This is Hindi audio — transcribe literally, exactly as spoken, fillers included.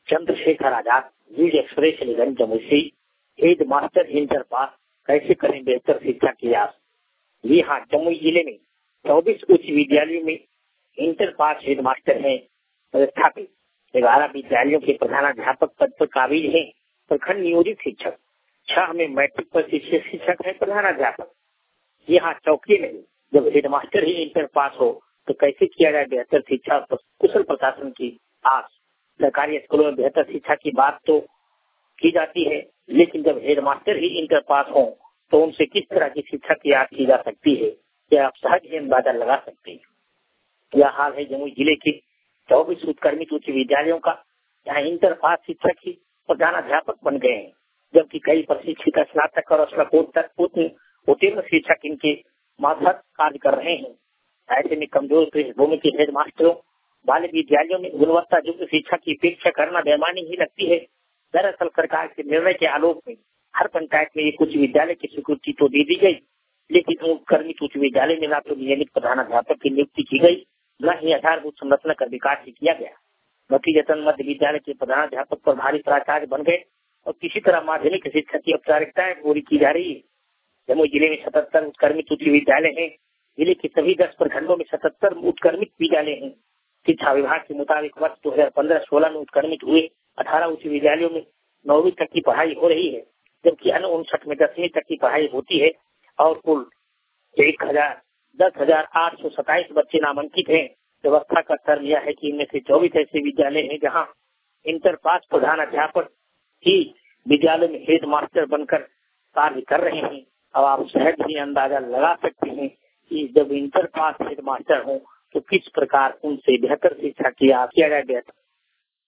चंद्रशेखर आजाद लीड एक्सप्रेस अलीगंज जमुई से हेड मास्टर इंटर पास कैसे करें बेहतर शिक्षा की आस। जी हाँ, जमुई जिले में चौबीस उच्च विद्यालयों में इंटर पास हेड मास्टर है पदस्थापित। ग्यारह विद्यालयों के प्रधानाध्यापक पद पर काबिज है प्रखंड नियोजित शिक्षक। छह में मैट्रिक पर शिक्षक शिक्षक है प्रधानाध्यापक। यहाँ चौकी में जब हेड मास्टर ही इंटर पास हो तो कैसे किया जाए बेहतर शिक्षा और कुशल प्रशासन की आस। सरकारी स्कूलों में बेहतर शिक्षा की बात तो की जाती है, लेकिन जब हेड मास्टर ही इंटर पास हो तो उनसे किस तरह की शिक्षा की आस की जा सकती है, यह आप सहज ही अंदाजा लगा सकते हैं। यह हाल है जमुई जिले के चौबीस उत्कर्मित उच्च विद्यालयों का, यहाँ इंटर पास शिक्षक ही प्रधानाध्यापक बन गए हैं, जबकि कई प्रशिक्षित स्नातक और स्नातकोत्तर उत्तीर्ण शिक्षक इनके मातहत कार्य कर रहे हैं। ऐसे में कमजोर पृष्ठभूमि के हेड मास्टरों वाले विद्यालयों में गुणवत्ता युक्त शिक्षा की अपेक्षा करना बेईमानी ही लगती है। दरअसल सरकार के निर्णय के आलोक में हर पंचायत में एक उच्च विद्यालय की स्वीकृति तो दे दी गई, लेकिन उत्कर्मित उच्च विद्यालय में न तो नियमित प्रधानाध्यापक की नियुक्ति की गई, न ही आधारभूत संरचना का विकास ही किया गया। नतीजतन मध्य विद्यालय के प्रधानाध्यापक पर भारी प्राचार्य बन गए और किसी तरह माध्यमिक शिक्षा की औपचारिकताएं पूरी की जा रही है। जमुई जिले में सतहत्तर उत्कर्मित उच्च विद्यालय हैं। जिले के सभी दस प्रखंडों में सतहत्तर उत्कर्मित विद्यालय हैं। शिक्षा विभाग के मुताबिक वर्ष दो हजार पंद्रह सोलह में उत्कर्मित हुए अठारह उच्च विद्यालयों में नौवीं तक की पढ़ाई हो रही है, जबकि अन्य उनसठ में दसवीं तक की पढ़ाई होती है और कुल एक हजार दस हजार आठ सौ सताइस बच्चे नामांकित हैं। व्यवस्था का स्तर यह है कि इनमें से चौबीस ऐसे विद्यालय हैं जहाँ इंटर पास प्रधानाध्यापक ही विद्यालय में हेड मास्टर बनकर कार्य कर रहे हैं। अब आप सहज ही अंदाजा लगा सकते हैं कि जब इंटर पास हेड मास्टर हो तो किस प्रकार उनसे बेहतर शिक्षा की आस किया जाए बेहतर